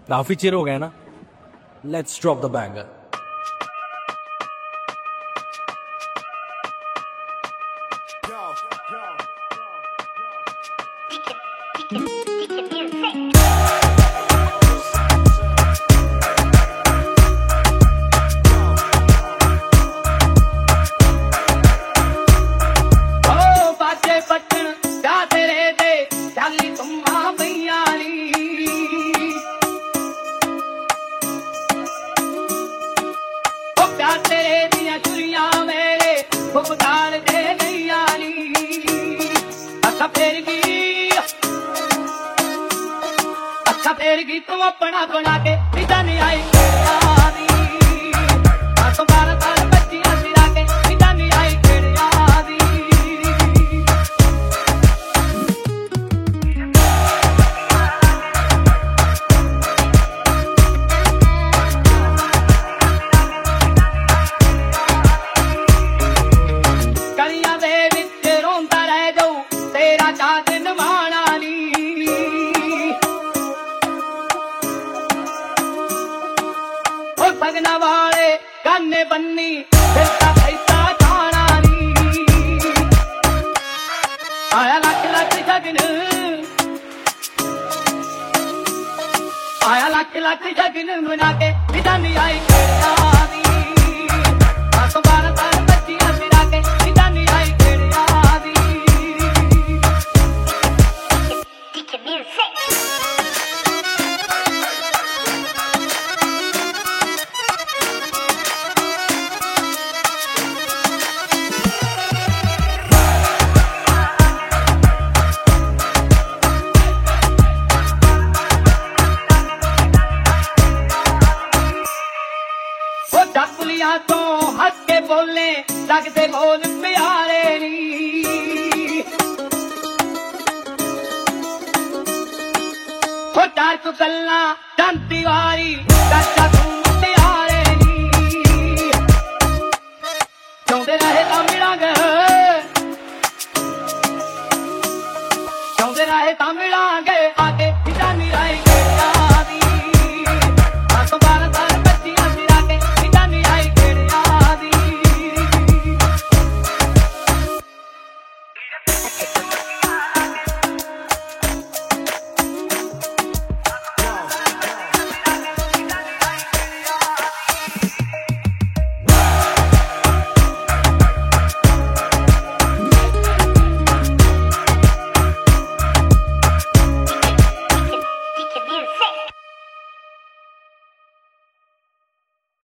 काफी चिर हो गया ना, लेट्स ड्रॉप द बैंगर। तेरे दिया चुरिया मेरे फुफकार दे नहीं आनी अच्छा फेर गई तू अपना बना के पिता नहीं आई तो 12 साल बच्चियां सिरा के पिता नहीं आई सगना वाले गाने बन्नी फिरता पैसा खाना नी आया लख लख शगन आया लख लख शगन बना के पिता नहीं आई तो 12 साल बच्चियां सिरा के पिता नहीं आई डकुलियां तो हंस के बोलने लगते बोल प्यारे नी चार तू गल्ला जानती वारी चाचा तू प्यारे नी चौंदे रहे तो मिलांगे